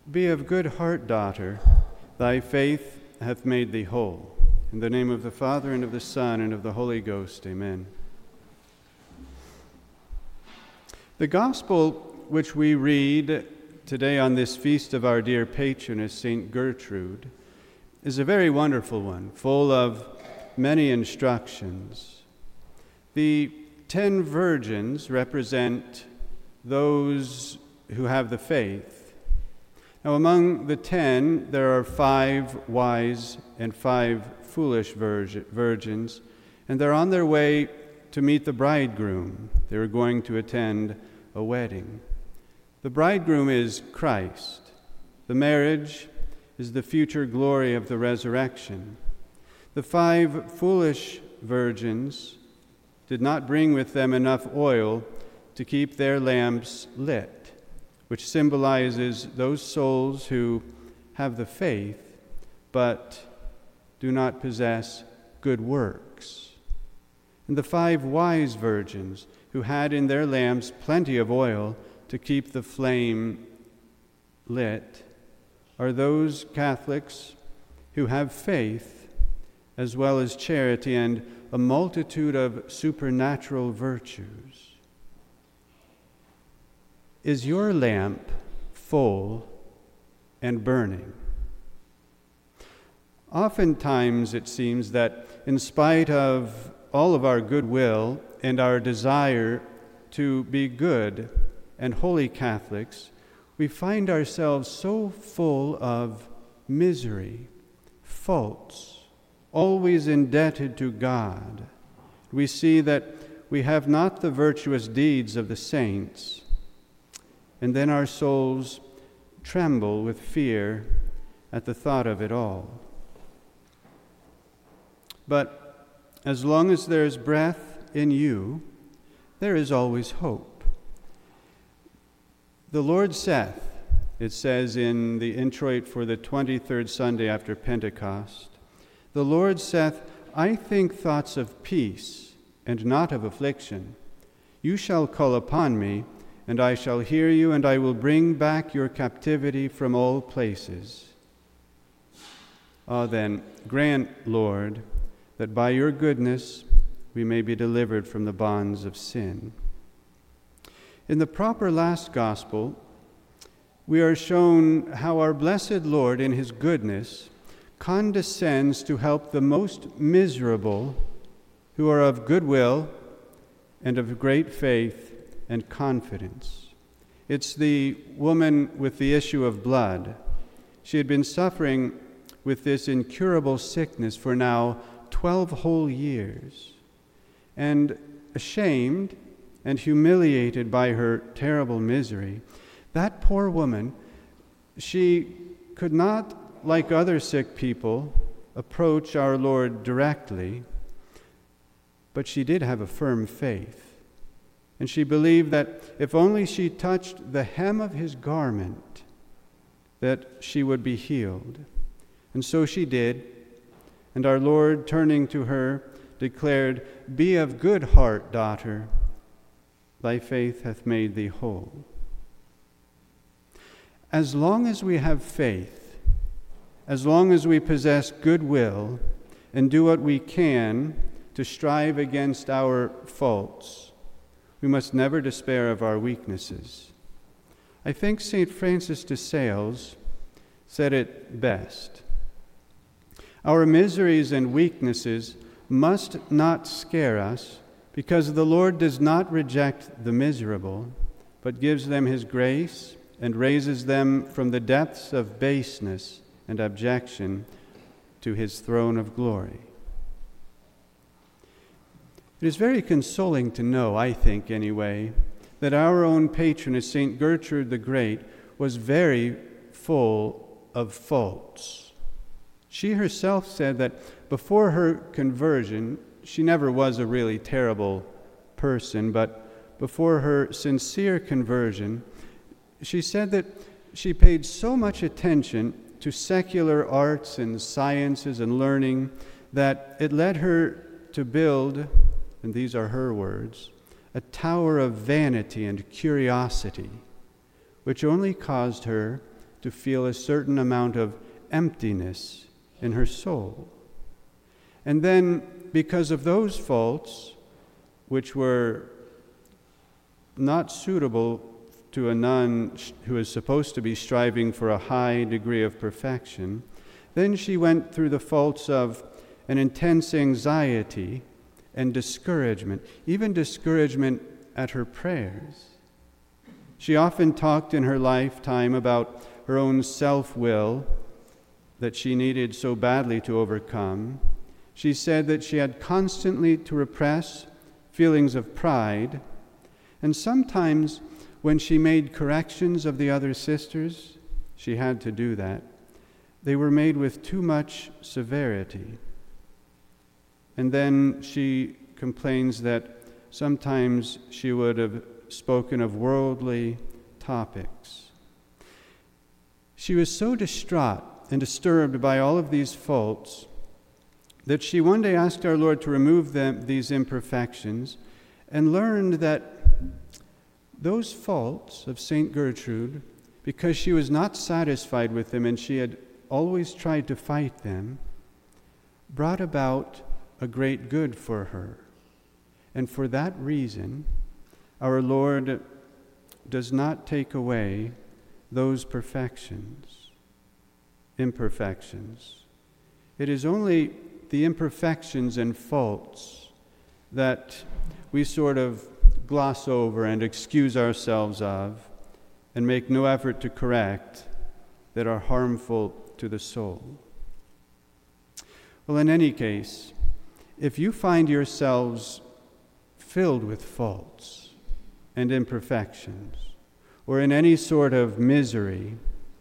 Be of good heart, daughter. Thy faith hath made thee whole. In the name of the Father, and of the Son, and of the Holy Ghost. Amen. The gospel which we read today on this feast of our dear patroness, St. Gertrude, is a very wonderful one, full of many instructions. The 10 virgins represent those who have the faith. Now, among the 10, there are 5 wise and 5 foolish virgins, and they're on their way to meet the bridegroom. They're going to attend a wedding. The bridegroom is Christ. The marriage is the future glory of the resurrection. The 5 foolish virgins did not bring with them enough oil to keep their lamps lit, which symbolizes those souls who have the faith but do not possess good works. And the 5 wise virgins who had in their lamps plenty of oil to keep the flame lit are those Catholics who have faith as well as charity and a multitude of supernatural virtues. Is your lamp full and burning? Oftentimes it seems that in spite of all of our goodwill and our desire to be good and holy Catholics, we find ourselves so full of misery, faults, always indebted to God. We see that we have not the virtuous deeds of the saints, and then our souls tremble with fear at the thought of it all. But as long as there is breath in you, there is always hope. The Lord saith, it says in the introit for the 23rd Sunday after Pentecost, the Lord saith, I think thoughts of peace and not of affliction. You shall call upon me, and I shall hear you, and I will bring back your captivity from all places. Ah, then, grant, Lord, that by your goodness we may be delivered from the bonds of sin. In the proper last gospel, we are shown how our blessed Lord, in his goodness, condescends to help the most miserable who are of good will and of great faith and confidence. It's the woman with the issue of blood. She had been suffering with this incurable sickness for now 12 whole years. And ashamed and humiliated by her terrible misery, that poor woman, she could not, like other sick people, approach our Lord directly, but she did have a firm faith. And she believed that if only she touched the hem of his garment, that she would be healed. And so she did. And our Lord, turning to her, declared, Be of good heart, daughter. Thy faith hath made thee whole. As long as we have faith, as long as we possess goodwill and do what we can to strive against our faults, we must never despair of our weaknesses. I think St. Francis de Sales said it best. Our miseries and weaknesses must not scare us, because the Lord does not reject the miserable, but gives them his grace and raises them from the depths of baseness and abjection to his throne of glory. It is very consoling to know, I think anyway, that our own patroness, St. Gertrude the Great, was very full of faults. She herself said that before her conversion, she never was a really terrible person, but before her sincere conversion, she said that she paid so much attention to secular arts and sciences and learning that it led her to build, and these are her words, a tower of vanity and curiosity, which only caused her to feel a certain amount of emptiness in her soul. And then, because of those faults, which were not suitable to a nun who is supposed to be striving for a high degree of perfection, then she went through the faults of an intense anxiety and discouragement, even discouragement at her prayers. She often talked in her lifetime about her own self-will that she needed so badly to overcome. She said that she had constantly to repress feelings of pride, and sometimes when she made corrections of the other sisters, she had to do that. They were made with too much severity. And then she complains that sometimes she would have spoken of worldly topics. She was so distraught and disturbed by all of these faults that she one day asked our Lord to remove these imperfections, and learned that those faults of St. Gertrude, because she was not satisfied with them and she had always tried to fight them, brought about a great good for her. And for that reason, our Lord does not take away those imperfections. It is only the imperfections and faults that we sort of gloss over and excuse ourselves of and make no effort to correct that are harmful to the soul. Well, in any case, if you find yourselves filled with faults and imperfections, or in any sort of misery,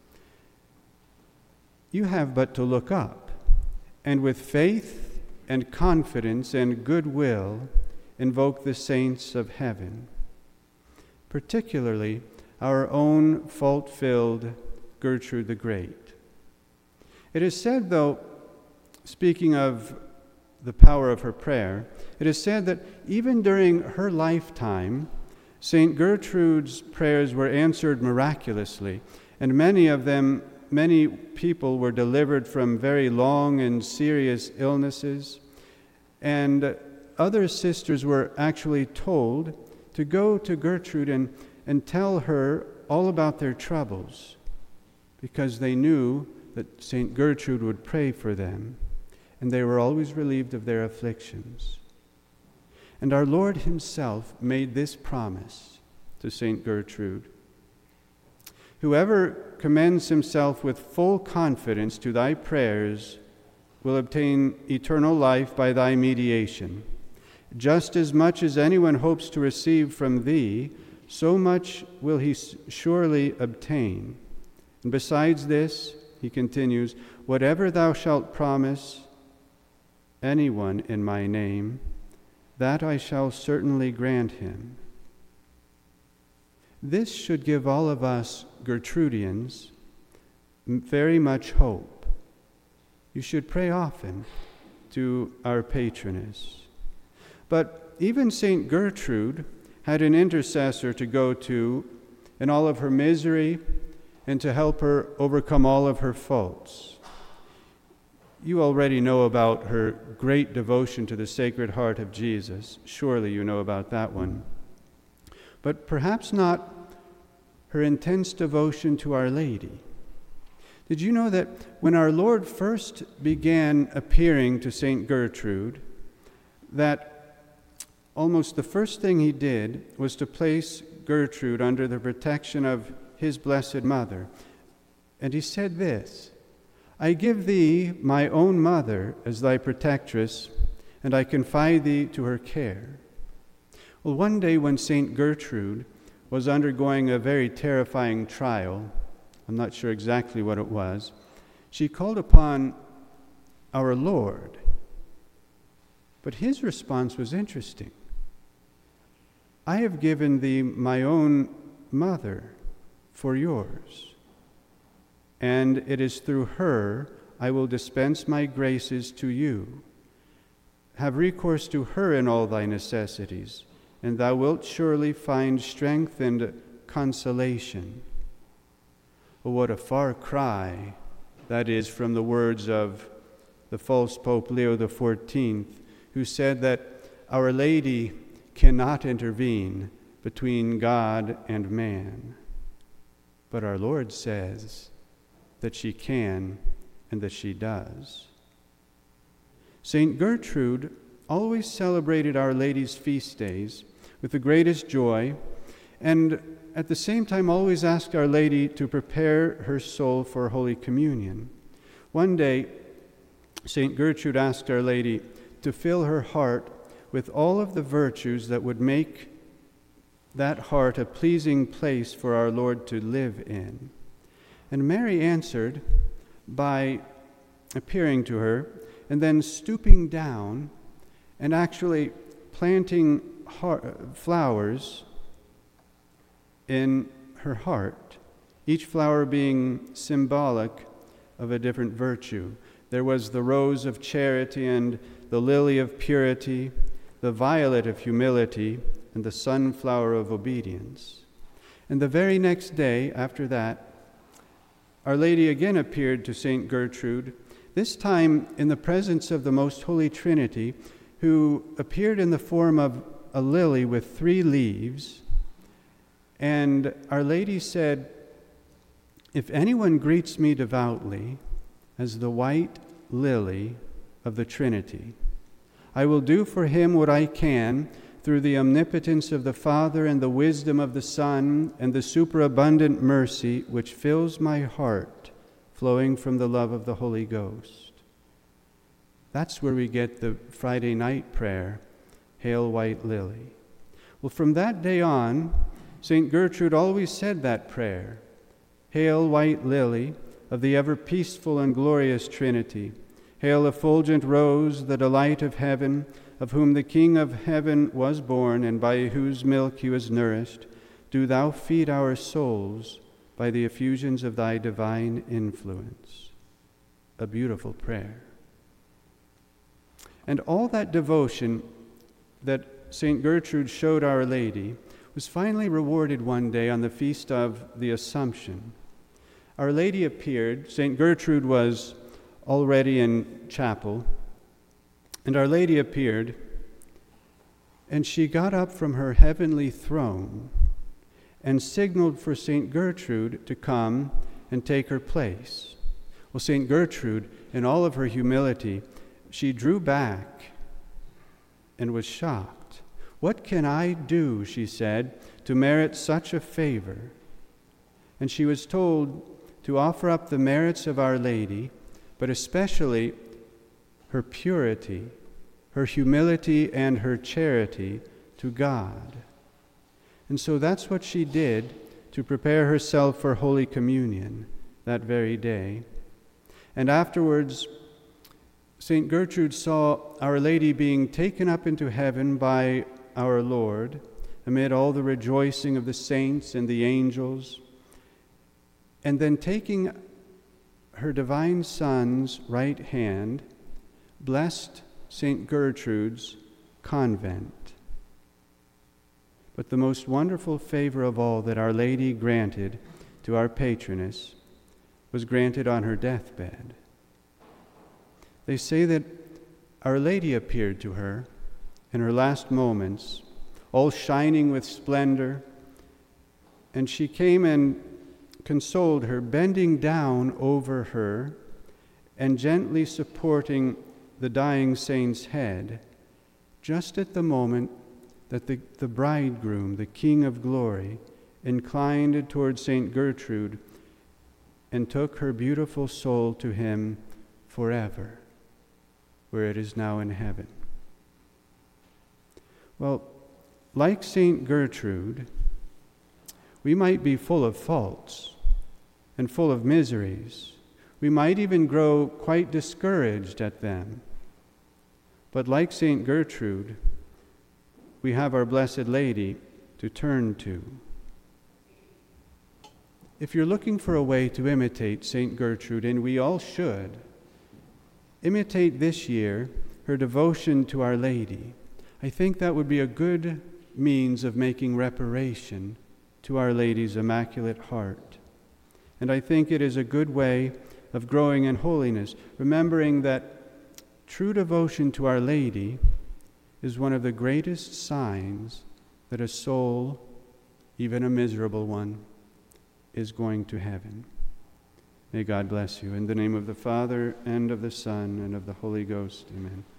you have but to look up, and with faith and confidence and goodwill invoke the saints of heaven, particularly our own fault-filled Gertrude the Great. It is said, though, speaking of the power of her prayer, it is said that even during her lifetime, St. Gertrude's prayers were answered miraculously, and many people were delivered from very long and serious illnesses, and other sisters were actually told to go to Gertrude and tell her all about their troubles, because they knew that St. Gertrude would pray for them, and they were always relieved of their afflictions. And our Lord himself made this promise to St. Gertrude: "Whoever commends himself with full confidence to thy prayers will obtain eternal life by thy mediation. Just as much as anyone hopes to receive from thee, so much will he surely obtain. And besides this," he continues, "whatever thou shalt promise anyone in my name, that I shall certainly grant him." This should give all of us Gertrudians very much hope. You should pray often to our patroness. But even St. Gertrude had an intercessor to go to in all of her misery and to help her overcome all of her faults. You already know about her great devotion to the Sacred Heart of Jesus. Surely you know about that one. But perhaps not her intense devotion to Our Lady. Did you know that when our Lord first began appearing to St. Gertrude, that almost the first thing he did was to place Gertrude under the protection of his Blessed Mother? And he said this: "I give thee my own mother as thy protectress, and I confide thee to her care." Well, one day when St. Gertrude was undergoing a very terrifying trial, I'm not sure exactly what it was, she called upon our Lord. But his response was interesting. "I have given thee my own mother for yours, and it is through her I will dispense my graces to you. Have recourse to her in all thy necessities, and thou wilt surely find strength and consolation." Oh, what a far cry that is from the words of the false Pope Leo XIV, who said that Our Lady cannot intervene between God and man. But our Lord says that she can and that she does. St. Gertrude always celebrated Our Lady's feast days with the greatest joy, and at the same time always asked Our Lady to prepare her soul for Holy Communion. One day, St. Gertrude asked Our Lady to fill her heart with all of the virtues that would make that heart a pleasing place for our Lord to live in. And Mary answered by appearing to her and then stooping down and actually planting flowers in her heart, each flower being symbolic of a different virtue. There was the rose of charity and the lily of purity, the violet of humility, and the sunflower of obedience. And the very next day after that, Our Lady again appeared to St. Gertrude, this time in the presence of the Most Holy Trinity, who appeared in the form of a lily with 3 leaves. And Our Lady said, "If anyone greets me devoutly as the white lily of the Trinity, I will do for him what I can through the omnipotence of the Father and the wisdom of the Son and the superabundant mercy which fills my heart, flowing from the love of the Holy Ghost." That's where we get the Friday night prayer, "Hail, White Lily." Well, from that day on, St. Gertrude always said that prayer, "Hail, White Lily of the ever-peaceful and glorious Trinity. Hail, effulgent rose, the delight of heaven, of whom the King of heaven was born, and by whose milk he was nourished. Do thou feed our souls by the effusions of thy divine influence." A beautiful prayer. And all that devotion that St. Gertrude showed Our Lady was finally rewarded one day on the feast of the Assumption. Our Lady appeared. St. Gertrude was already in chapel, and Our Lady appeared, and she got up from her heavenly throne and signaled for St. Gertrude to come and take her place. Well, St. Gertrude, in all of her humility, she drew back and was shocked. "What can I do," she said, "to merit such a favor?" And she was told to offer up the merits of Our Lady, but especially her purity, her humility, and her charity to God. And so that's what she did to prepare herself for Holy Communion that very day. And afterwards, St. Gertrude saw Our Lady being taken up into heaven by our Lord amid all the rejoicing of the saints and the angels, and then taking her divine Son's right hand, blessed St. Gertrude's convent. But the most wonderful favor of all that Our Lady granted to our patroness was granted on her deathbed. They say that Our Lady appeared to her in her last moments, all shining with splendor, and she came and consoled her, bending down over her and gently supporting the dying saint's head, just at the moment that the bridegroom, the King of Glory, inclined toward St. Gertrude and took her beautiful soul to him forever, where it is now in heaven. Well, like St. Gertrude, we might be full of faults and full of miseries. We might even grow quite discouraged at them. But like St. Gertrude, we have our Blessed Lady to turn to. If you're looking for a way to imitate St. Gertrude, and we all should, imitate this year her devotion to Our Lady. I think that would be a good means of making reparation to Our Lady's Immaculate Heart. And I think it is a good way of growing in holiness, remembering that true devotion to Our Lady is one of the greatest signs that a soul, even a miserable one, is going to heaven. May God bless you. In the name of the Father, and of the Son, and of the Holy Ghost. Amen.